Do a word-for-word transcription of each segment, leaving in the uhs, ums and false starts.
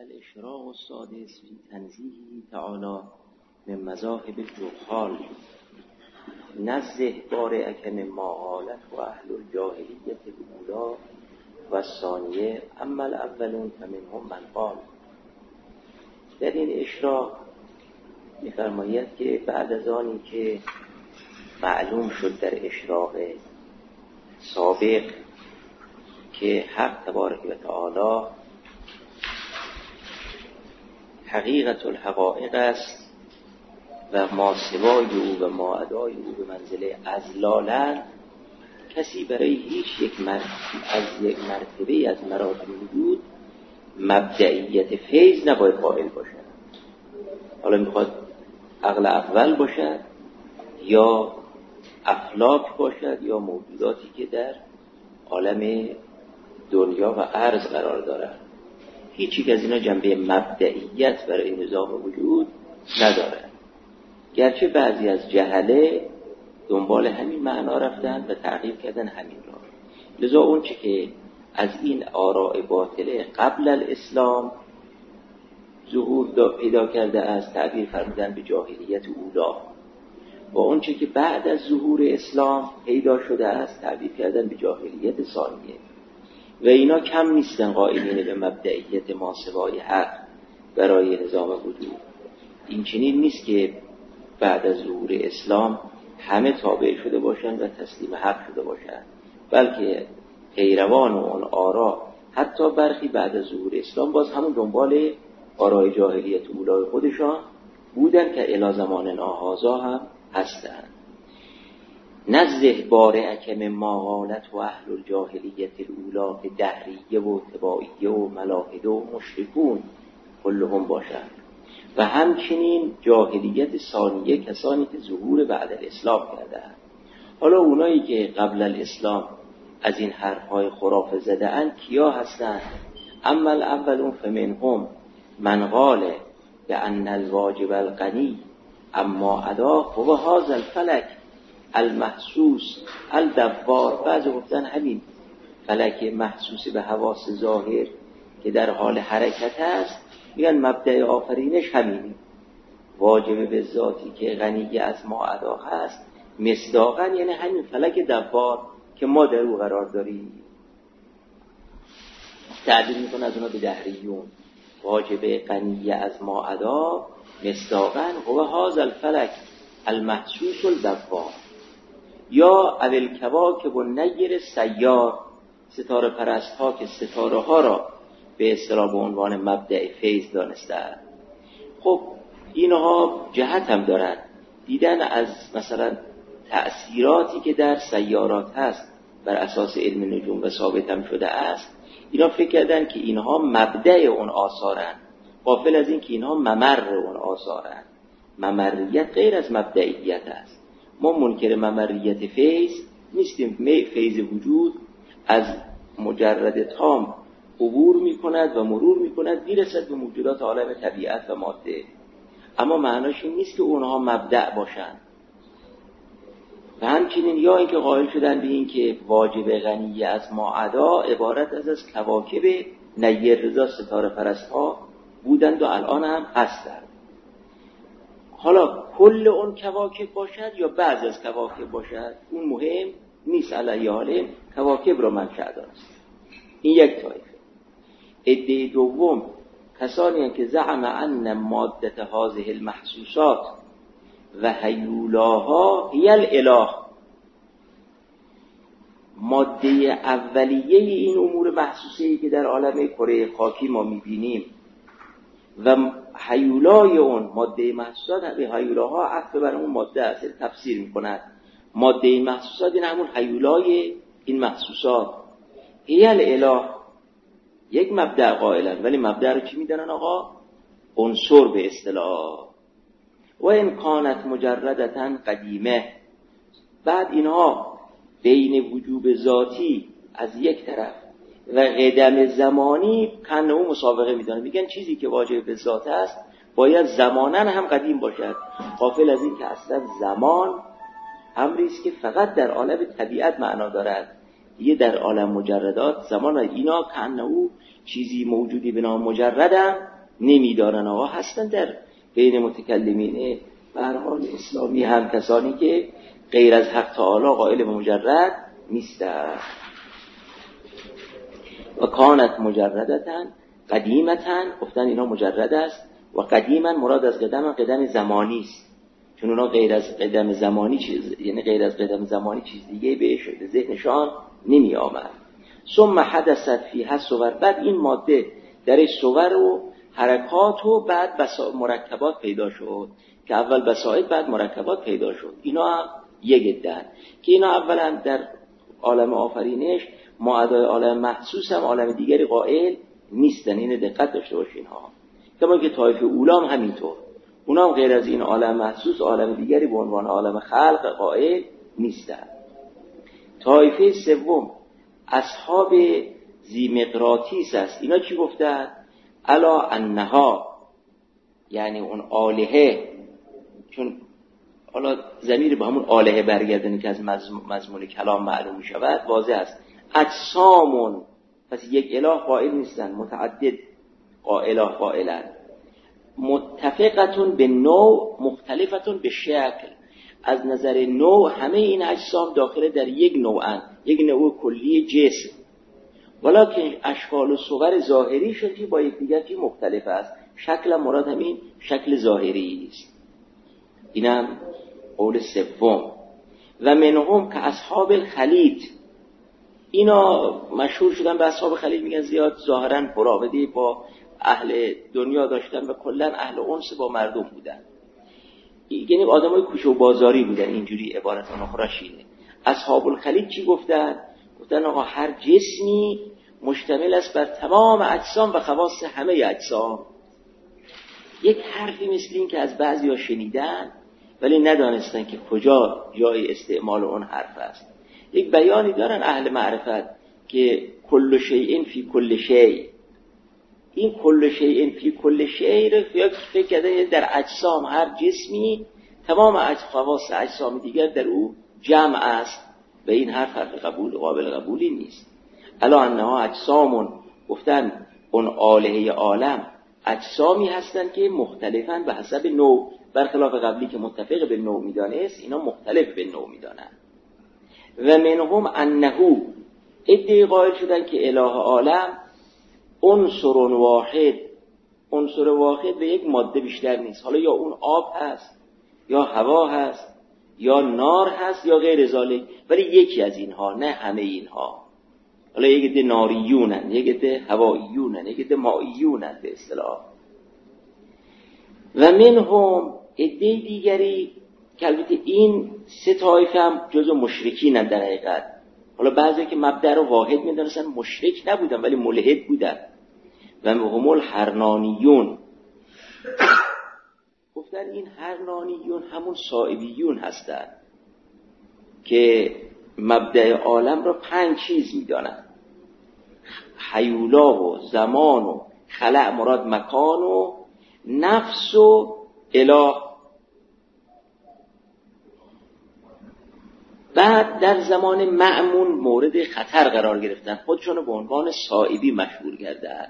الاشراق السادس فی تنزیه تعالی من مذاهب الجهال نزه بارئک مما قالت و اهل الجاهلیت الاولی و الثانیه اما الاولون فمنهم من قال. در این اشراق می‌فرماید که بعد از آنی که معلوم شد در اشراق سابق که حق تبارک و تعالی حقیقت الحقائق است و ما سوای او و ما ادای او به منزله ازلالا، کسی برای هیچ یک مرتبه از یک مرتبه از مراتب وجود مبدئیت فیض نباید قائل باشد. حالا میخواد عقل اول باشد یا افلاک باشد یا موجوداتی که در عالم دنیا و ارض قرار دارند، هیچ یک از اینا جنبه مبدئیت برای نظام وجود ندارد. گرچه بعضی از جهله دنبال همین معنا رفتن و تعقیب کردن همین را، لذا اون چه که از این آراء باطله قبل الاسلام ظهور پیدا کرده است تعبیر فرمودن به جاهلیت اولا، و اون چه که بعد از ظهور اسلام پیدا شده است تعبیر کردن به جاهلیت ثانیه، و اینا کم نیستن قائلین به مبدئیت ماسوای حق برای نظام وجود. این چنین نیست که بعد از ظهور اسلام همه تابع شده باشند و تسلیم حق شده باشند، بلکه پیروان و اون آرا حتی برخی بعد از ظهور اسلام باز همون دنبال آرای جاهلیت اولای خودشان بودن که الی زماننا هذا هم هستند. نزه بارئک مما قالت و اهل الجاهلیت الاولی که دهریه و تباعیه و ملاحده و مشرکون کلهم باشند، و همچنین جاهلیت ثانیه کسانی که ظهور بعد الاسلام کردند. حالا اونایی که قبل الاسلام از این حرفهای خرافه زده اند کیا هستند؟ اما الاولون فمنهم من قال بأن الواجب الغنی اما ادا هو هذا الفلک المحسوس الدوار. بعضی گفتن همین فلک محسوس به حواس ظاهر که در حال حرکت است، میگن مبدأ آفرینش همینه، واجب به ذاتی که غنی از ما ادا هست مصداقاً یعنی همین فلک دوار که ما در او قرار داریم. تعبیر میکنه از اونا به دهریون، واجب غنی از ما ادا مصداقاً هو هذا الفلک المحسوس الدوار. یا اول کواکب و نیر سیار، ستاره پرست ها که ستاره ها را به اصطلاح به عنوان مبدأ فیض دانستند. خب اینها جهت هم دارن، دیدن از مثلا تأثیراتی که در سیارات هست بر اساس علم نجوم و ثابت هم شده است، اینا فکر کردن که اینها مبدأ اون آثارن، غافل از این که اینها ممر اون آثارن. ممریت غیر از مبدئیت است. ما منکر ممریت فیض نیستیم. فیض وجود از مجرد تام عبور می کند و مرور می کند میرسد به موجودات عالم طبیعت و ماده، اما معناش این نیست که اونها مبدأ باشند. و همچنین یا اینکه قائل شدن به این که واجب غنی از ما ادا عبارت از از کواکب نیر رضا ستاره پرست ها بودند و الان هم هستند. حالا کل اون کواکب باشد یا بعض از کواکب باشد اون مهم نیست، علیه حال کواکب را منشأ دانست. این یک طایفه. عده دوم کسانی هستند که زعم ان مادت هذه المحسوسات و هیولاها هی الاله، ماده اولیه این امور محسوسه‌ای که در عالم کره خاکی ما می‌بینیم و هیولای اون ماده محسوسات، به هیولاها عطف بر اون ماده است، تفسیر می‌کند ماده محسوسات این همون هیولای این محسوسات. هی الاله یک مبدأ قائلن، ولی مبدأ رو چی میدونن آقا؟ عنصر به اصطلاح. و این کانت مجردتن قدیمه، بعد اینها بین وجوب ذاتی از یک طرف و قدم زمانی کنه او مسابقه میدونن، میگن چیزی که واجب به ذات است باید زمانن هم قدیم باشد، غافل از این که اصلا زمان امری است که فقط در عالم طبیعت معنا دارد، دیگه در عالم مجردات زمان اینا کنه او چیزی موجودی به نام مجردن نمیدارن آقا هستن در بین متکلمین به هر حال اسلامی هم کسانی که غیر از حق تعالی قائل به مجرد نیستن. و کانت مجردتن قدیمتن، گفتن اینا مجرد است. و قدیما مراد از قدم قدم زمانی است، چون اونا غیر از قدم زمانی چیز، یعنی غیر از قدم زمانی چیز دیگه بهش به ذهنشان نمی آمد. ثم حدثت فیها صور، بعد این ماده در صور و حرکات و بعد بسا مرکبات پیدا شد که اول بساط بعد مرکبات پیدا شد. اینا هم یک عده‌اند که اینا اولا در عالم آفرینش معدای عالم محسوس هم عالم دیگری قائل نیستن. این دقت داشته باشین ها. کما که طایفه اولام همینطور، اونا هم غیر از این عالم محسوس عالم دیگری به عنوان عالم خلق قائل نیستن. طایفه سوم اصحاب ذی مقراطیس است. اینا چی گفتن؟ الا انها، یعنی اون آلهه، چون حالا ضمیر به همون آلهه برگردنی که از مضمون کلام معلوم می شود واضح است. اجسامون، پس یک اله قائل نیستن، متعدد قائله قائلن. متفقتون به نوع مختلفتون به شکل، از نظر نوع همه این اجسام داخل در یک نوعن، یک نوع کلی جسم، ولکن اشکال و صور ظاهری شدی با یکدیگر که مختلف است. شکل مراد همین شکل ظاهری است. اینم قول سوم. و منهم که اصحاب الخلیط، اینا مشهور شدن به اصحاب خلیل، میگن زیاد ظاهرا مراودی با اهل دنیا داشتن و کلا اهل انس با مردم بودن، یعنی آدمای کوچه و بازاری بودن. اینجوری عبارت اون خراشینه. اصحاب الخلیل چی گفتن؟ گفتن آقا هر جسمی مشتمل است بر تمام اجسام و خواص همه اجسام. یک حرفی مثل این که از بعضیا شنیدن ولی ندانستن که کجا جای استعمال اون حرف است. یک بیانی دارن اهل معرفت که کل شیء فی کل شیء، این کل شیء فی کل شیء رو فکر کرده در اجسام هر جسمی تمام خواص اجسام دیگر در او جمع است و این حرف حرف قبول قابل قبولی نیست. الا انها اجسامون، گفتن اون آلهه عالم اجسامی هستند که مختلفن به حسب نوع، برخلاف قبلی که متفق به نوع میدانست، اینا مختلف به نوع میدانن. و منهم انه، ادعای قائل شدن که اله عالم عنصر واحد، عنصر واحد به یک ماده بیشتر نیست. حالا یا اون آب هست یا هوا هست یا نار هست یا غیر ذالک، ولی یکی از اینها، نه همه اینها. حالا یک عده ناریونن، یک عده هواییونن، یک عده مائیونن به اصطلاح. و منهم عده دیگری که البته این سه طایفه هم جزو مشرکینن در حقیقت. حالا بعضی که مبدأ رو واحد می‌دونستن مشرک نبودن ولی ملحد بودن. و هم الحرنانیون، گفتن این حرنانیون همون صائبیون هستن که مبدأ عالم رو پنج چیز می‌دانن: حیولا و زمان و خلع مراد مکان و نفس و اله. بعد در زمان مأمون مورد خطر قرار گرفتن، خودشون به عنوان صائبی مشهور کردند.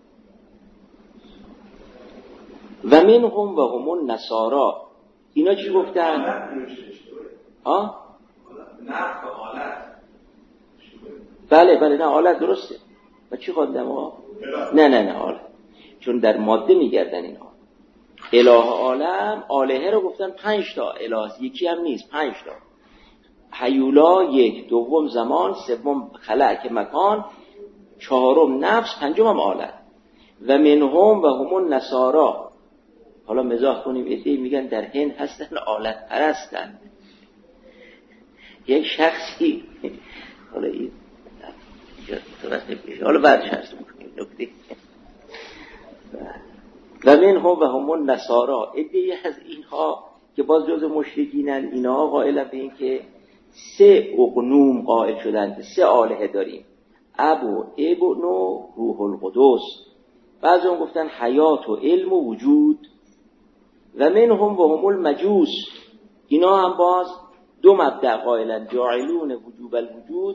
و منهم و هم النصارا، اینا چی گفتن؟ ها؟ نفس حالت. بله بله، نه حالت درسته. و چی خواندم ها؟ نه نه نه حالت، چون در ماده میگردن اینها. اله عالم، آلهه رو گفتن پنج تا اله، یکی هم نیست، پنج تا. حیولا یک، دوم زمان، سوم خلع که مکان، چهارم نفس، پنجم هم حالت. و منهم و هم النصارا، حالا مزاح کنیم ایده میگن در هند هستن آلت پرستن. یک شخصی حالا این حالا بعدش هست نکته. و منهم و هم النصارا، ایده از اینها که باز جز مشرکینن، اینها قائل به این که سه اقنوم قائل شدند، سه آلهه داریم: اب و ابن و روح القدس. بعضی هم گفتن حیات و علم و وجود. و منهم و هم المجوس، اینا هم باز دو مبدأ قائلن: جاعلون وجوب الوجود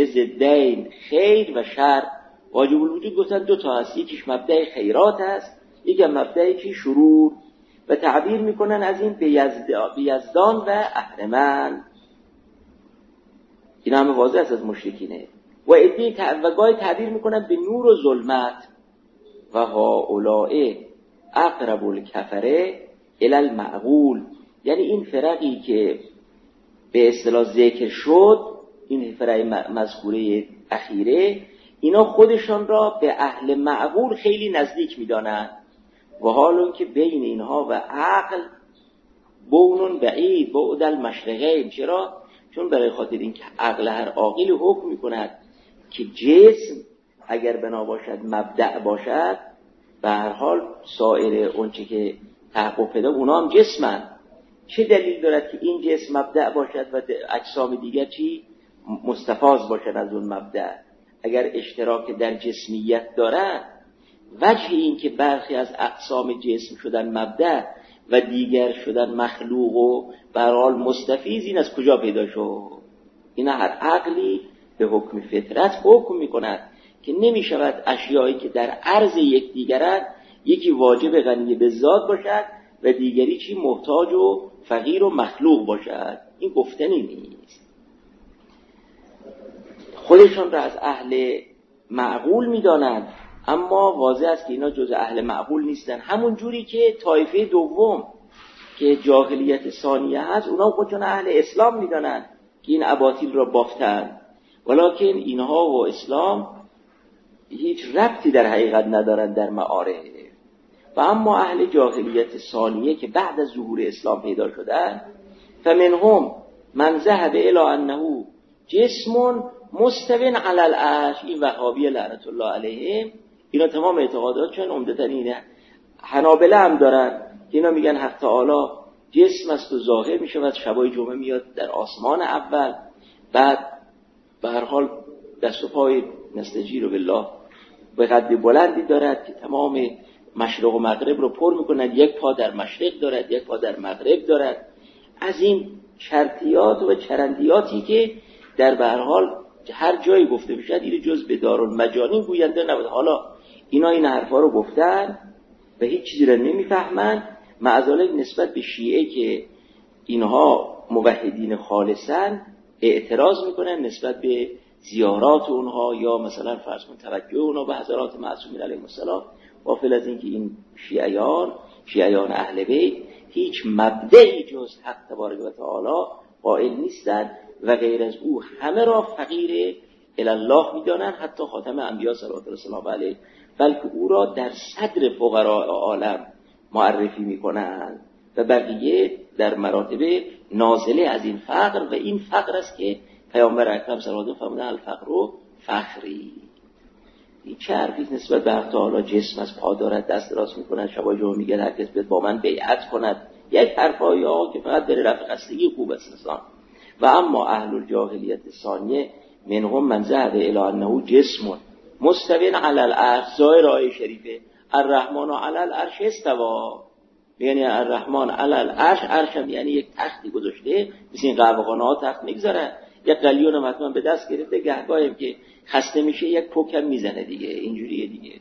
لزدین خیر و شر. واجب الوجود گفتن دو تا هست، یکیش مبدأ خیرات هست، یک مبدأی که شرور و تعبیر میکنن از این به یزدان و اهرمن. این همه واضح است از مشرکینه. و ادی و گاهی تعبیر میکنن به نور و ظلمت. و هؤلاء اقرب الکفره الی المعقول، یعنی این فرقی که به اصطلاح ذکر شد، این فرق مذکوره اخیره، اینا خودشان را به اهل معقول خیلی نزدیک میدانند و حالون که بین اینها و عقل بونون بعید، بعد المشرقین. چرا؟ چون برای خاطر این که عقل هر عاقلی حکم میکند که جسم اگر بنا باشد مبدأ باشد، به هر حال سایر اونچه که تحقق پیدا اونا هم جسمن. چه دلیل دارد که این جسم مبدأ باشد و اجسام دیگر چی مستفاض باشد از اون مبدأ؟ اگر اشتراک در جسمیت دارد، وجه این که برخی از اقسام جسم شدن مبدأ و دیگر شدن مخلوق و به هر حال مستفیض، این از کجا پیدا شد؟ این هر عقلی به حکم فطرت حکم میکند که نمی شود اشیایی که در عرض یک دیگرند یکی واجب غنی به ذات باشد و دیگری چی محتاج و فقیر و مخلوق باشد. این گفتنی نیست. خودشون را از اهل معقول میدانند، اما واضح است که اینا جز اهل معقول نیستن. همون جوری که طایفه دوم که جاهلیت ثانیه هست، اونا خودشون اهل اسلام میدانند که این اباطیل را بافتند، ولکن اینها و اسلام هیچ ربطی در حقیقت ندارند در معارف. و اما اهل جاهلیت ثانیه که بعد از ظهور اسلام پیدا شدند، فمنهم من ذهب الی انه جسم مستو علی العرش. این وهابی لعنت الله علیهم، اینا تمام اعتقاداتشون عمدتاً اینه. حنابلة هم دارن که اینا میگن حق تعالی جسم است و ظاهر میشه و شبای جمعه میاد در آسمان اول، بعد به هر حال دست و پای نستجیر بالله به قدر بلندی دارد که تمام مشرق و مغرب رو پر میکند. یک پا در مشرق دارد، یک پا در مغرب دارد. از این شرطیات و چرندیاتی که در به هر حال هر جایی گفته میشد این جز به دارالمجانین گوینده نبود. حالا اینا این حرفا رو گفتن و هیچ چیزی رو نمیفهمن، معذالک نسبت به شیعه که اینها موحدین خالصن اعتراض میکنن نسبت به زیارات اونها یا مثلا فرض کن توجه اونها به حضرات معصومین علیهم السلام، غافل از این که این شیعیان شیعیان اهل بیت هیچ مبدعی جز حق تبارک و تعالی قائل نیستند و غیر از او همه را فقیر الی الله میدانند، حتی خاتم انبیا صلوات الله علیه، بلکه او را در صدر فقراء عالم معرفی میکنند و بقیه در مراتب نازله از این فقر. و این فقر است که پیامبر اکرم صلی الله علیه و آله فرمودند الفقر فخری. این چه حرفی نسبت به حق تعالی جسم از پا دارد، دست راست میکند، شبای جمعه میگه هر کس بیاد با من بیعت کند. یک حرفایی ها که فقط برای رفع خستگی خوب است انسان. و اما اهل الجاهلیت ثانیه منهم من ذهب الی انه جسم مستو علی العرش. ظاهر آیه شریفه الرحمن علی العرش استوا، یعنی الرحمن علی العرش، عرش هم یعنی یک تختی گذاشته، مثل این قهوه‌خانه ها تخت میگذارن، یک قلیون هم حتما به دست گرفته، گهگاهی که خسته میشه یک پوکم میزنه دیگه، اینجوریه دیگه.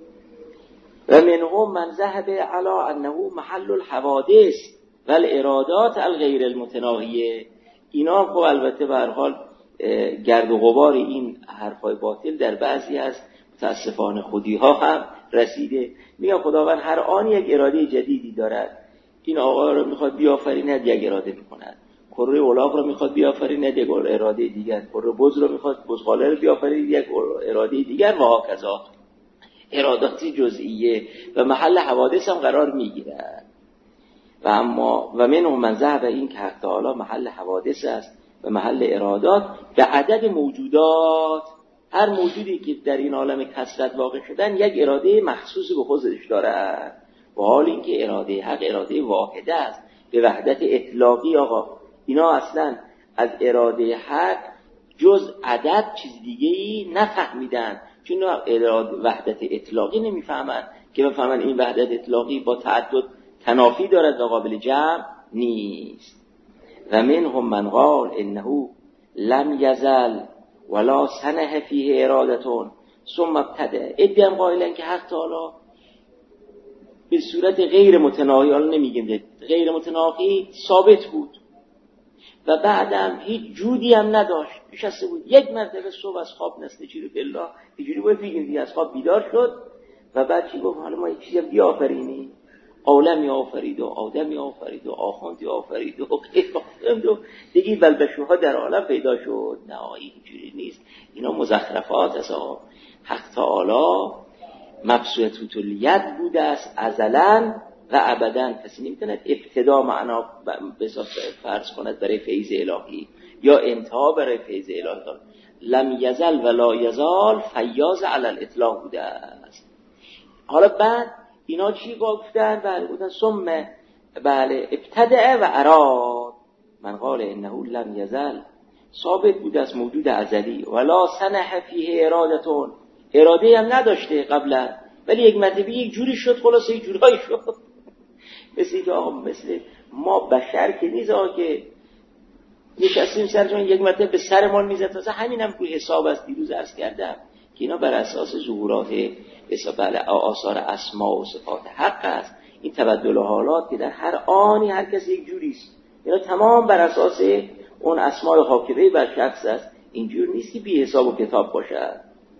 و منهم من ذهب علی انه محل الحوادث و الارادات الغیر المتناهیه. اینا خب البته به هر حال گرد و غبار این حرفای باطل در بعضی از متاسفانه خودی ها هم رسیده. میگم خداوند هر آن یک اراده جدیدی دارد. این آقا رو میخواد بیافریند، یک اراده میکند. کره الاغ رو میخواد بیافریند، یک اراده دیگر. کره بز رو میخواد بزغاله رو بیافریند، یک اراده دیگر و هاکذا. اراداتی جزئیه و محل حوادث هم قرار میگیرد. و اما و منهم من ذهب این که حق تعالی محل حوادث است و محل ارادات به عدد موجودات. هر موجودی که در این عالم کثرت واقع شدن یک اراده مخصوصی به خودش دارد، و حال این که اراده حق اراده واحده است به وحدت اطلاقی. آقا اینا اصلا از اراده حق جز عدد چیز دیگه‌ای نفهمیدن، چون اراده وحدت اطلاقی نمیفهمن که بفهمن این وحدت اطلاقی با تعدد تنافی دارد و قابل جمع نیست. و منهم من قال انه لم یزل ولا سنه فیه ارادتون ثم ابتدع. ادی هم قائلن که حق تعالی به صورت غیر متناهی، حالا نمیگیم غیر متناهی، ثابت بود و بعدم هیچ جودی هم نداشت، نشسته بود. یک مرتبه صبح از خواب نسته چیزی بالله اینجوری بود بگیم دیگه، از خواب بیدار شد و بعد چی گفت؟ حالا ما یک چیزی بیافرینیم، عالمی آفرید و آدمی آفرید و آخوندی آفرید و غیر و دیگه بلبشوها در عالم پیدا شد. نه اینجوری نیست، اینا مزخرفات است. حق تعالی مبسوط الید بوده است ازلا و ابدا. کسی نمیتونه ابتدا معنا به فرض کند برای فیض الهی یا انتها برای فیض الهی. لم یزل ولا یزال فیاض علی الاطلاق بوده است. حالا بعد اینا چی گفتن؟ بله گفتن ثم بله ابتدع و اراد. من قال انه لم یزل، ثابت بوده است موجود ازلی، ولا سنح فیه ارادتون، اراده هم نداشته قبلا، ولی یک مرتبه یک جوری شد، خلاصه یک جورایی شد. مثل که آقا مثل ما بشر که نیست آقا که نشستیم سرجان یک مرتبه به سرمان میزد. مثلا همین هم روی حساب است. دیروز عرض کردم که اینا بر اساس ظهورات بله آثار اسما و صفات حق است. این تبدل حالات که در هر آنی هر کسی یک جوری است، اینا تمام بر اساس اون اسماء حاکمه بر شخص است. اینجور نیست که بی حساب و کتاب باشد.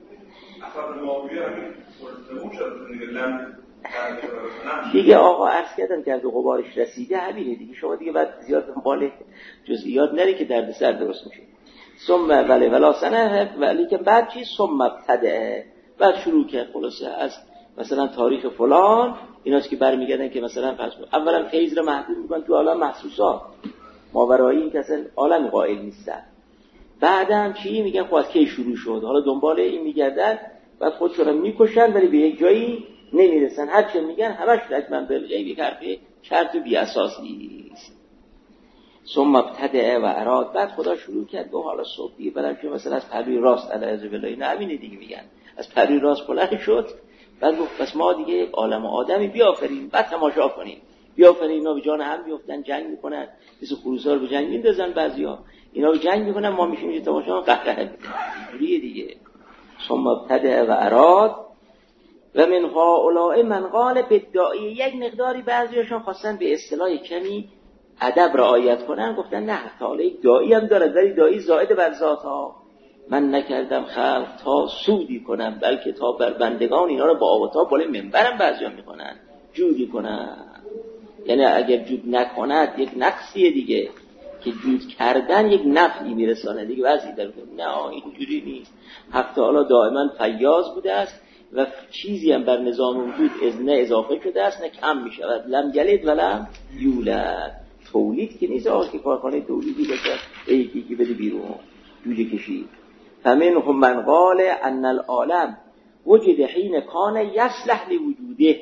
دیگه آقا عرض کردم که از غبارش رسیده همینه دیگه. شما دیگه بعد زیاد دنبال جزئیات نری که درد سر درست میشه. ثم ولی ولا سنه ولی که بعد چی؟ ثم ابتدع، بعد شروع کرد خلاصه از مثلا تاریخ فلان. ایناست که برمیگردن که مثلا فرض کن اولا فیض رو محدود میکنن تو عالم محسوسات، ماورایی این که اصلا عالم قائل نیستن. بعدم چی میگن؟ خود کی شروع شد؟ حالا دنبال این میگردن، بعد خودشون رو میکشن ولی به یک جایی نمیرسن. هر چه میگن همش رجمن بالغیب، حرف شرط و بی اساسی است. ثم ابتدع و اراد، بعد خدا شروع کرد گفت حالا صبح دیگه بلند شد مثلا از پروی راست علیه بالله، نه همینه دیگه میگن از پروی راست بلند شد. بعد گفت پس ما دیگه یک عالم آدمی بیافریم، بعد تماشا کنیم. بیافریم اینا به جان هم بیفتن، جنگ میکنن، مثل خروسا رو به جنگ میندازن بعضیا، اینا رو جنگ میکنن، ما میشیم یه تماشا قهقه اینجوریه دیگه. ثم ابتدع و اراد و من هؤلاء من قال بدعی، یک مقداری بعضیاشون خواستن به اصطلاح کمی ادب رعایت کنن، گفتن نه تعالی داعی هم دارد ولی داعی زائد بر ذات ها. من نکردم خلق تا سودی کنم، بلکه تا بر بندگان اینا رو با آب و تاب بالای منبرم بعضیا میکنن جودی کنن. یعنی اگر جود نکند یک نقصیه دیگه، که جود کردن یک نفعی میرسانه دیگه. وضعی در نه اینجوری نیست. حق تعالی دائما فیاض بوده است و چیزی هم بر نظام وجود از نه اضافه شده است نه کم می شود. لم یلد و لم یولد. تولید که نیست آقا که کارخانه تولیدی بشه یکی یکی بده بیرون جوجه کشید. فمنهم من قال ان العالم وجد حین کان یصلح لوجوده.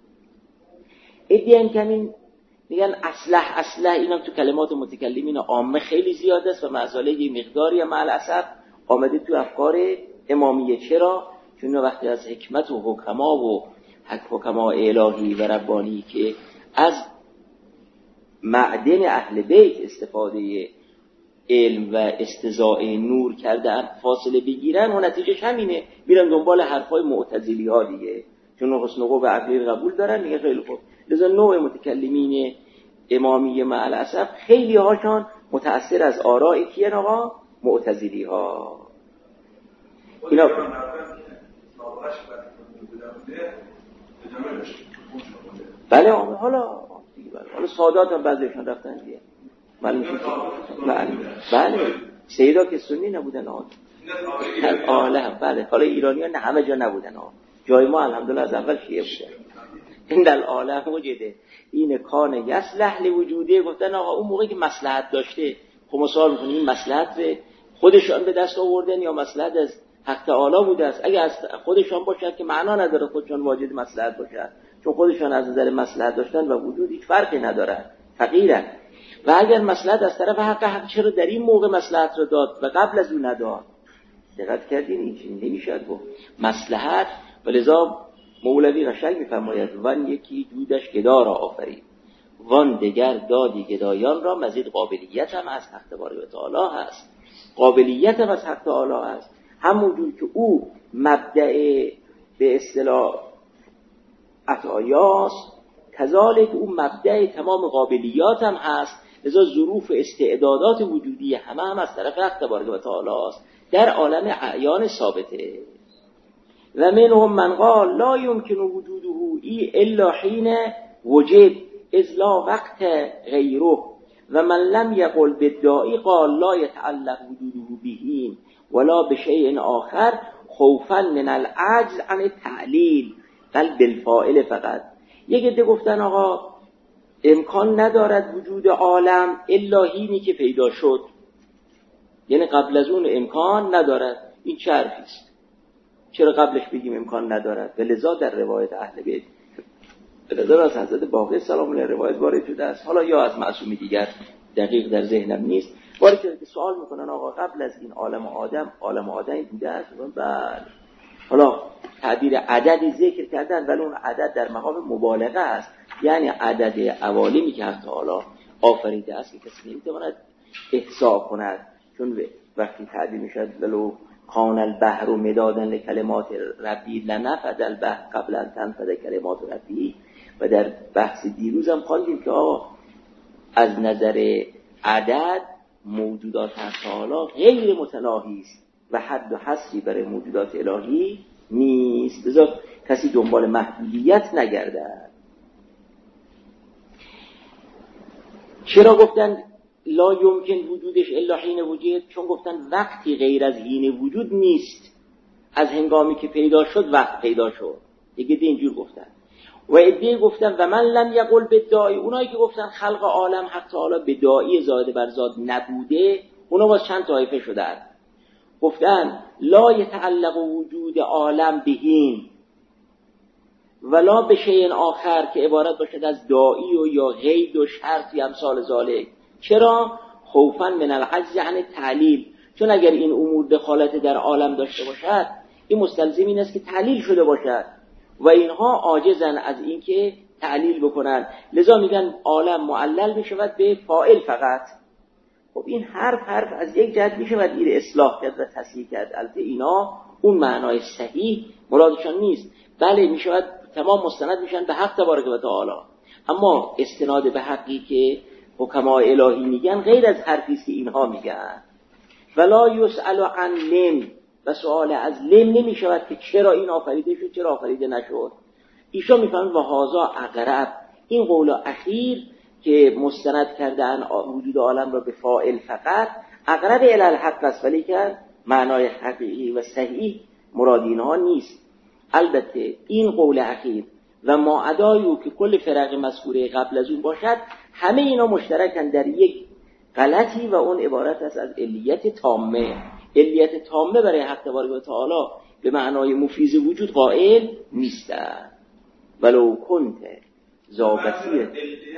ادیان کمین میگن اصلح اصلح، اینا تو کلمات متکلمین عامه خیلی زیاد است و معزاله یه مقداری مع الاسف آمده تو افکار امامیه. چرا؟ چون وقتی از حکمت و حکما و حکما الهی و ربانی که از معدن اهل بیت استفاده علم و استضاء نور کردن فاصله بگیرن و نتیجهش همینه، میرن دنبال حرفای معتزلی ها دیگه، چون حسن قوه عقلی قبول دارن دیگه. خیلی خوب، لذا نوع متکلمین امامیه مع الاسف خیلی هاشان متأثر از آراء کیه آقا؟ معتزلی ها. اینا بله حالا حالا سادات هم بعضیشون رفتن دیگه. بله بله بله سیدا که سنی نبودن آن عالم. بله حالا ایرانی ها نه همه جا نبودن آن، جای ما الحمدلله از اول شیعه بودن. این در عالم وجوده این کان یصلح لوجوده. گفتن آقا اون موقعی که مصلحت داشته، خب ما سوال می‌کنیم این مصلحت خودشان به دست آوردن یا مصلحت از حق تعالی بوده است؟ اگه از خودشان باشد که معنا نداره خودشان واجد مصلحت باشد، چون خودشان از نظر مصلحت داشتن و وجود هیچ فرقی ندارن، فقیرن. و اگر مصلحت از طرف حق حق چرا در این موقع مصلحت رو داد و قبل از اون نداد؟ دقت کردین این چیزی نمیشد گفت مصلحت. ولذا مولوی قشنگ میفرماید وان یکی دودش گدا را آفرید، وان دگر دادی گدایان را، مزید قابلیت هم از حق تبارک و تعالی هست. قابلیت هم از حق تعالی هست، همونجور که او مبدأ به اصطلاح عطایاست کذالک اون مبدأ تمام قابلیات هم هست، لذا ظروف استعدادات وجودی همه هم از طرف حق تبارک و تعالی است در عالم اعیان ثابته. و منهم من قال لا يمكن وجوده ای الا حين وجد اذ لا وقت غیره و من لم یقل بالداعی قال لا يتعلق وجوده بهین ولا بشیء آخر خوفا من العجز عن التعلیل بل بالفاعل فقط. یک عده گفتن آقا امکان ندارد وجود عالم الا حینی که پیدا شد، یعنی قبل از اون امکان ندارد. این چه حرفی است؟ چرا قبلش بگیم امکان ندارد؟ و لذا در روایت اهل بیت به نظر از حضرت باقر سلام الله روایت وارد شده است، حالا یا از معصومی دیگر دقیق در ذهنم نیست، وارد شده که سوال میکنن آقا قبل از این عالم آدم عالم آدمی بوده است؟ بله. حالا تعبیر عددی ذکر کردن ولی اون عدد در مقام مبالغه است، یعنی عدد عوالمی که حتی حالا آفریده است که کسی نمیتواند احصا کند، چون وقتی تعبیر میشد ولو کان البحر مدادا لکلمات ربی لنفد البحر قبل ان تنفد کلمات ربی. و در بحث دیروزم خواندیم که آقا از نظر عدد موجودات تعالی غیر متناهی است و حد و حصری برای موجودات الهی نیست، لذا کسی دنبال محدودیت نگردد. چرا گفتن لا یمکن وجودش الا حین وجود؟ چون گفتن وقتی غیر از حین وجود نیست، از هنگامی که پیدا شد وقت پیدا شد. دیگه اینجور گفتن. و ادعی گفتن و من لم یقل بالداعی، اونایی که گفتن خلق عالم حق تعالی به داعی زاده بر ذات نبوده، اونا باز چند طایفه شدن. گفتن لا یتعلق وجود عالم بهین ولا به شیء آخر که عبارت باشد از داعی و یا غید و شرط یا امثال ذالک. چرا؟ خوفا من العجز عن التعلیل، چون اگر این امور دخالت در عالم داشته باشد این مستلزم این است که تعلیل شده باشد و اینها عاجزن از اینکه تعلیل بکنن، لذا میگن عالم معلل میشود به فاعل فقط. خب این حرف حرف از یک جهت میشود این اصلاح کرد و تصحیح کرد، البته اینا اون معنای صحیح مرادشان نیست، بله میشود تمام مستند میشن به حق تبارک و تعالی، اما استناد به حقی که حکما الهی میگن غیر از حرفی است که اینها میگن. ولا یسأل عن لم، و سوال از لم نمیشود که چرا این آفریده شد چرا آفریده نشد. ایشان میفهمن و هازا اقرب، این قول اخیر که مستند کردن وجود عالم را به فاعل فقط اقرب الی الحق است، ولی که معنای حقیقی و صحیح مراد اینها نیست. البته این قول اخیر و ما عدایو که کل فرق مذکوره قبل از اون باشد، همه اینا مشترکن در یک غلطی و اون عبارت است از علیت تامه. علیت تامه برای حق تبارک و تعالی به معنای مفیز وجود قائل نیستن. ولو کنت ذا بصیرة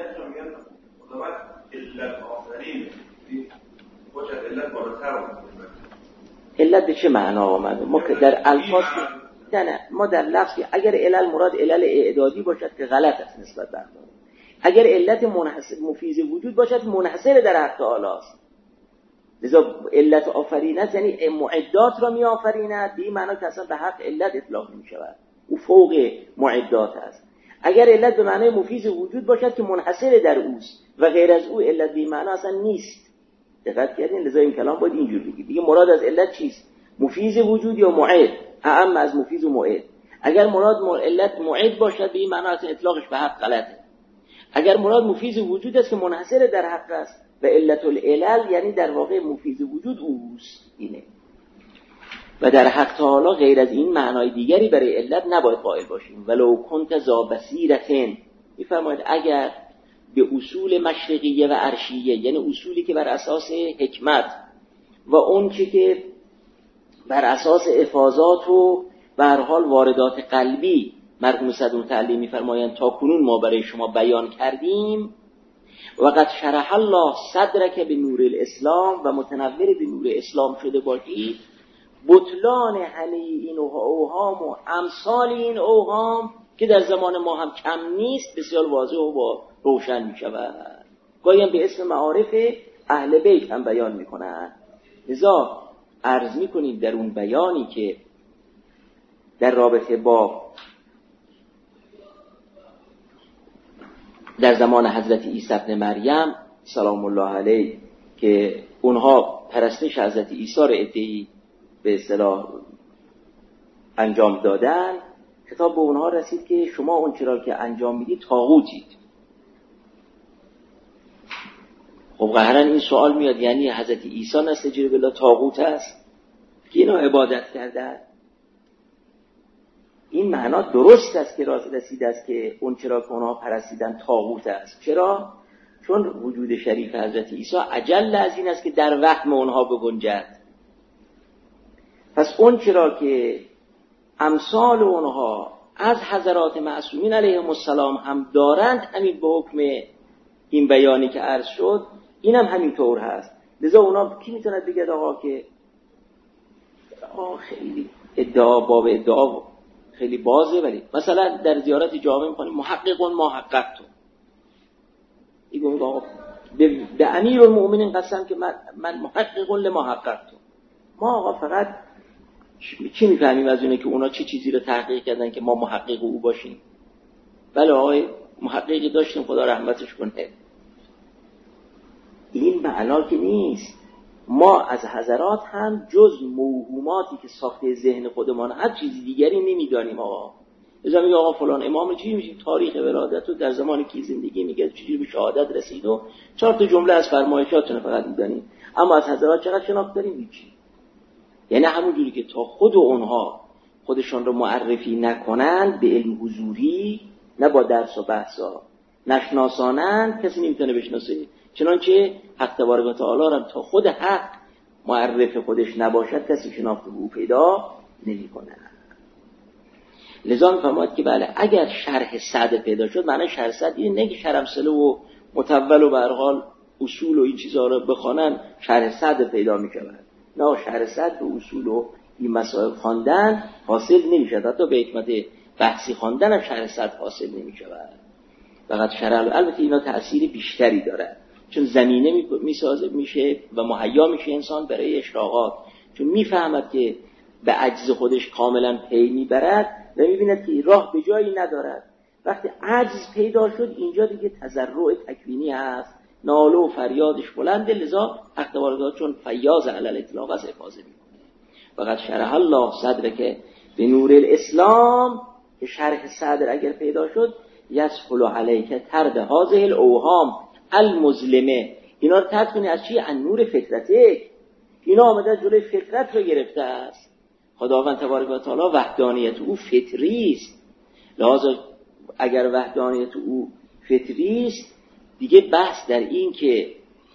علت به چه معنا آمده؟ ما که در الفاظ نه ما در لفظی اگر علل مراد علل اعدادی باشد که غلط است نسبت به خدا، اگر علت منحصر مفیز وجود باشد منحصر در حق تعالی است. لذا علت آفرینت یعنی معدات را می آفریند، به این معنا که اصلا به حق علت اطلاق نمی شود، او فوق معدات است. اگر علت به معنای مفیز وجود باشد که منحصر در اوست و غیر از او علت به این معنا اصلا نیست. دقت کردین؟ لذا این کلام باید اینجور بگید. دیگه مراد از علت چیست؟ مفیز وجود یا معد؟ اعم از مفیز و معد. اگر مراد علت معد باشد به این معنا اصلا اطلاقش به حق غلطه. اگر مراد مفیز وجود است که منحصر در حق است و علت العلل یعنی در واقع مفیز وجود اوست، اینه. و در حق تعالی غیر از این معنای دیگری برای علت نباید قائل باشیم. ولو کنت ذا بصیرة، میفرماید اگر به اصول مشرقیه و عرشیه، یعنی اصولی که بر اساس حکمت و اون چی که بر اساس افاضات و به هر حال واردات قلبی مرحوم صدوق تعلیم میفرمایند تا کنون ما برای شما بیان کردیم، وقد شرح الله صدرک به نور الاسلام و متنور به نور اسلام شده باشی، بطلان همه این اوهام و امثال این اوهام که در زمان ما هم کم نیست بسیار واضح و با روشن می شود. گاهی هم به اسم معارف اهل بیت هم بیان می کنند. لذا عرض می کنیم در اون بیانی که در رابطه با در زمان حضرت عیسی ابن مریم سلام الله علیه که اونها پرستش حضرت عیسی رو ادعی به اصطلاح انجام دادن، کتاب به اونها رسید که شما اون چرا که انجام میدید طاغوتید. خب قهرن این سوال میاد یعنی حضرت عیسی نستجیب بالله طاغوت است که اینا عبادت کردن؟ این معنا درست است که راست رسیده است که اون چرا که اونها پرستیدن طاغوت است. چرا؟ چون وجود شریف حضرت عیسی اجل از این است که در وهم اونها بگنجد. پس اون چرا که امثال اونها از حضرات معصومین علیهم السلام هم دارند، همین به حکم این بیانی که عرض شد اینم هم همینطور هست. لذا اونا کی میتوند بگه آقا که آقا خیلی ادعا باب ادعا خیلی بازه، ولی مثلا در زیارت جامع میکنیم محققون ما حققتون، این میگه آقا به, به امیر المؤمنین قسم که من, من محققون لما حققتون. ما آقا فقط چی میفهمیم از اونه که اونا چه چی چیزی رو تحقیق کردن که ما محقق او باشیم؟ بله آقای محققی داشتیم خدا رحمتش کنه. این معنا که نیست. ما از حضرات هم جز موهوماتی که ساخته ذهن خودمان هر چیزی دیگری نمیدانیم. آقا اذا میگه آقا فلان امام چی میشه تاریخ ولادت رو در زمان کی زندگی میگه چجوری به شهادت رسید و چهار تا جمله از فرمایشاتونه فقط میدانیم، اما از حضرات چقدر شناخت داریم؟ هیچی. یعنی همون جوری که تا خود اونها خودشان رو معرفی نکنند به علم حضوری، نه با درس و بحثا نشناسانند، کسی نمیتونه بشناسه. چنانچه حق تبارک و تعالی هم تا خود حق معرف خودش نباشد کسی شناخت او پیدا نمی‌کنه. لذا می‌فرماید که بله اگر شرح صد پیدا شد، معنی شرح صد این نه که شرمسله و متول و به هر حال اصول و این چیزا رو بخوانن شرح صد پیدا می‌شود. نه، شرح صد به اصول و این مسائل خواندن حاصل نمی‌شود، حتی به حکمت بحثی خواندن هم شرح صد حاصل نمی‌شود. فقط شرح البته اینا تأثیر بیشتری داره، چون زمینه میسازه میشه و مهیا میشه انسان برای اشراقات، چون میفهمد که به عجز خودش کاملا پی میبرد و میبیند که راه به جایی ندارد. وقتی عجز پیدا شد اینجا دیگه تضرع تکوینی هست، ناله و فریادش بلنده. لذا حق تبارک چون فیاض علی الاطلاق از افاضه میکنه. فقط شرح الله صدر که به نور الاسلام، که شرح صدر اگر پیدا شد یسهل علیک ترد هذه الاوهام المظلمه، اینا رو ترد کنی از چی؟ از نور فطرته. اینا آمده جلوی فطرت رو گرفته است. خداوند تبارک و تعالی وحدانیت او فطری است، لذا اگر وحدانیت او فطری است دیگه بحث در این که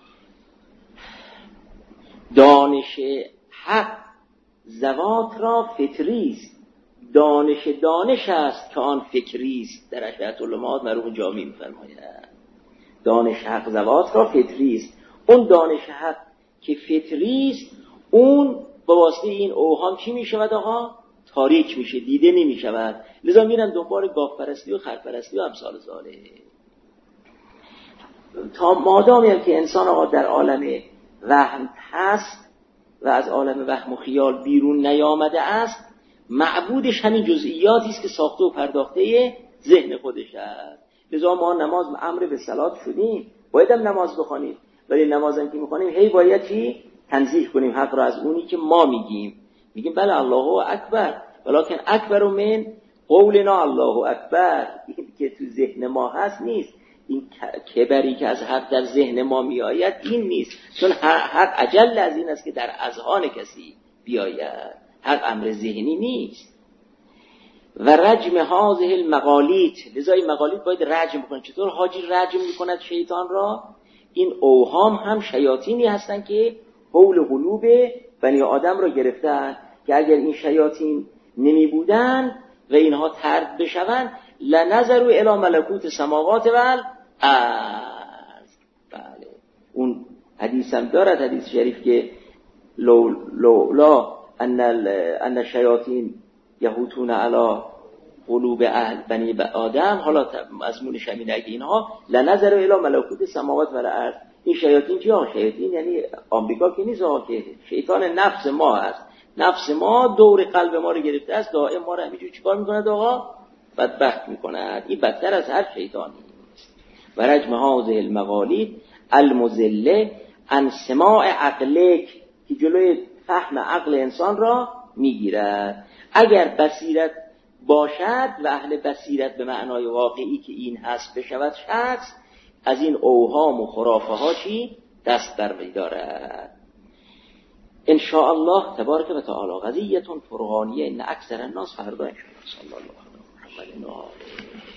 دانش حق زوات را فطری است، دانش دانش است که آن فکری است. در اشعه علمات مرحوم جامی می‌فرماید دانش حق زوات را فطری است. اون دانش حق که فطری است اون با واسطه این اوهام چی میشود آقا؟ تاریک میشه، دیده نمیشود. لذا میرن دنبال گاو پرستی و خر پرستی و امثال ذالک. تا مادامی هم که انسان آقا در عالم وهم هست و از عالم وهم و خیال بیرون نیامده است، معبودش همین جزئیاتی است که ساخته و پرداخته ذهن خودش است. لذا ما نماز امر به صلات شدیم، باید هم نماز بخونیم، ولی نمازم که میخونیم هی باید چی؟ تنزیه کنیم حق را از اونی که ما میگیم. میگیم بله الله اکبر، ولکن اکبر من قولنا الله اکبر. این که تو ذهن ما هست نیست، این کبری که از حق در ذهن ما میآید این نیست، چون حق اجل از این است که در اذهان کسی بیاید. حق امر ذهنی نیست. و رجم هذه المقالیت، لذا این مقالیت باید رجم بکنه. چطور حاجی رجم میکند شیطان را؟ این اوهام هم شیاطینی هستن که حول قلوب بنی آدم را گرفتن، که اگر این شیاطین نمی بودن و اینها طرد بشوند لنظروا الی ملکوت السماوات والارض. بله اون حدیث هم دارد، حدیث شریف که لو لو لا ان ان الشیاطین یهوتون علی قلوب اهل بنی آدم. حالا مضمونش همین اگه اینها لنظروا الی ملکوت السماوات والارض. این شیاطین چیه؟ شیاطین یعنی آمریکا که نیست، که شیطان نفس ما هست. نفس ما دور قلب ما رو گرفته است، دائم ما رو همینجوری چیکار میکند آقا؟ بدبخت میکند. این بدتر از هر شیطانی است. و رجم هذه المقالید المذله عن سماع عقلک، که جلوی فهم عقل انسان را میگیرد. اگر بصیرت باشد و اهل بصیرت به معنای واقعی که این هست بشود شخص، از این اوهام و خرافه ها چی دست بر می‌دارد. ان شاء الله تبارک و تعالی قضیه فرقانیه ان اکثر الناس فردا ان شاء الله. صلی الله علیه و آله